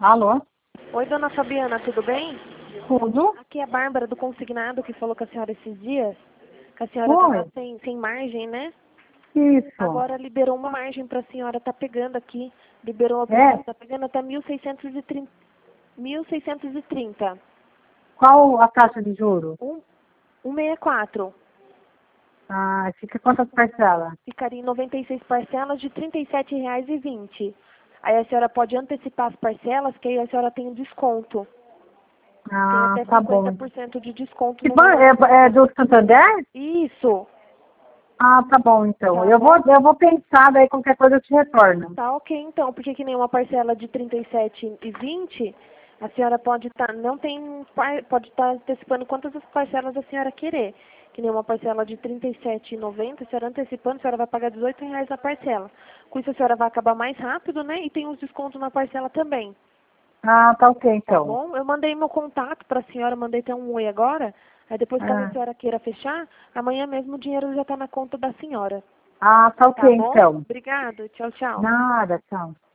Alô? Oi, dona Fabiana, tudo bem? Tudo? Aqui é a Bárbara do Consignado que falou com a senhora esses dias. Que a senhora Oi? estava sem margem, né? Isso. Agora liberou uma margem para a senhora, tá pegando aqui. Liberou a É? tá pegando até 1.630. 1.630. Qual a taxa de juros? 164. Ah, fica quantas parcelas? Ficaria em 96 parcelas de R$ 37,20. Aí a senhora pode antecipar as parcelas, que aí a senhora tem um desconto. Tem Ah, até tá bom. 50% de desconto Que no bom, valor é, da é parcela. do Santander? Isso, Ah, tá bom, então. tá Eu vou, bom? eu vou pensar, daí qualquer coisa eu te retorno. Tá ok então, porque que nem uma parcela de 37,20, a senhora pode estar, não tem, pode estar antecipando quantas as parcelas a senhora querer. Que nem uma parcela de 37,90, a senhora antecipando, a senhora vai pagar R$ 18 na parcela. Com isso a senhora vai acabar mais rápido, né? E tem os descontos na parcela também. Ah, tá ok, Tá então. bom? Eu mandei meu contato para a senhora, mandei até um oi agora. Aí depois, caso a Ah, senhora queira fechar, amanhã mesmo o dinheiro já está na conta da senhora. tá ok, Tá bom? então. Obrigado. Tchau, tchau. Nada, tchau.